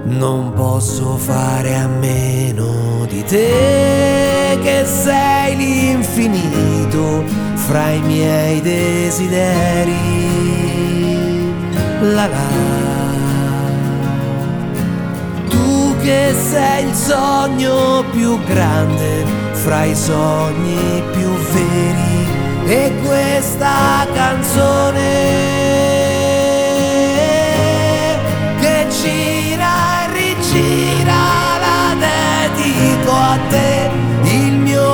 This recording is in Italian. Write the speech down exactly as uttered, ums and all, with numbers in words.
Non posso fare a meno di te, che sei l'infinito fra i miei desideri. La la, tu che sei il sogno più grande fra i sogni più veri, e questa canzone